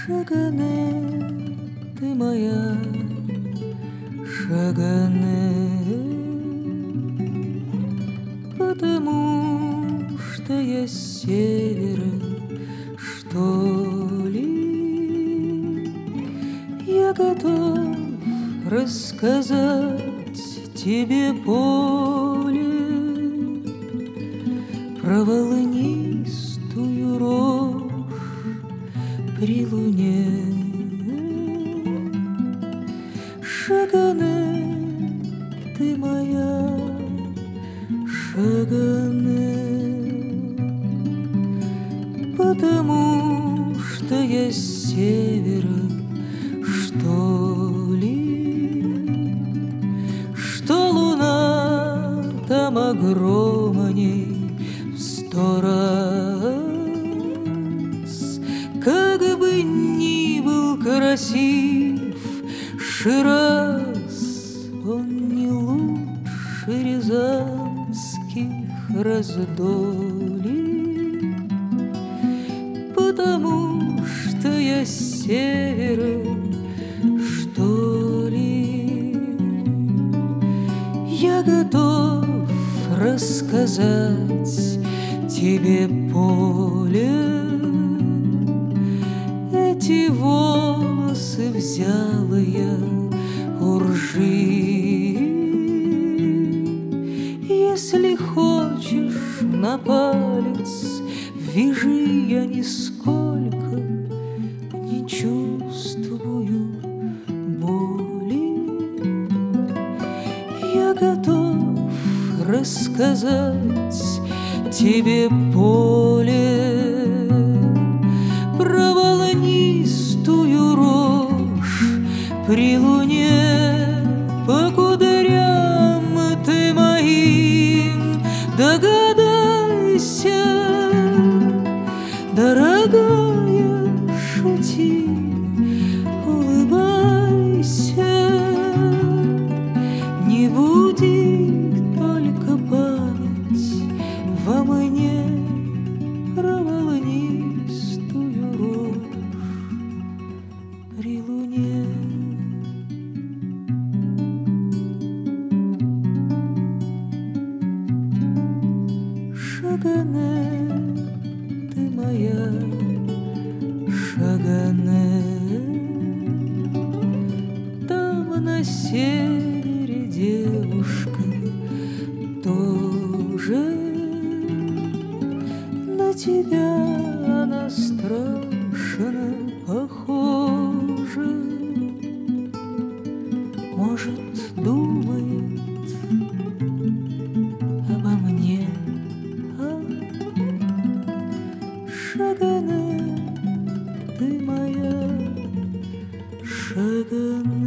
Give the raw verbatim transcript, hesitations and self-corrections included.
Шагане, ты моя, Шагане, потому что я с севера, что ли. Я готов рассказать тебе поле про волнистую рожь при луне. Шагане, ты моя, Шагане, потому что я с севера, что ли, что луна там огромней в сто раз. Как бы ни был красив Шираз, он не лучше рязанских раздолий, потому что я с севера, что ли. Я готов рассказать тебе поле. Эти волосы взяла я у ржи. Если хочешь на палец вяжи, я нисколько не чувствую боли. Я готов рассказать тебе поле про волнистую рожь при луне. По кудрям ты моим догадайся, дорогая, шути, улыбайся. Не буди только память во мне про волнистую рожь при луне. Шагане, ты моя, Шагане, там на севере девушка тоже. На тебя она страшно похожа. Может, думает обо мне, а? Шагане, ты моя, Шагане.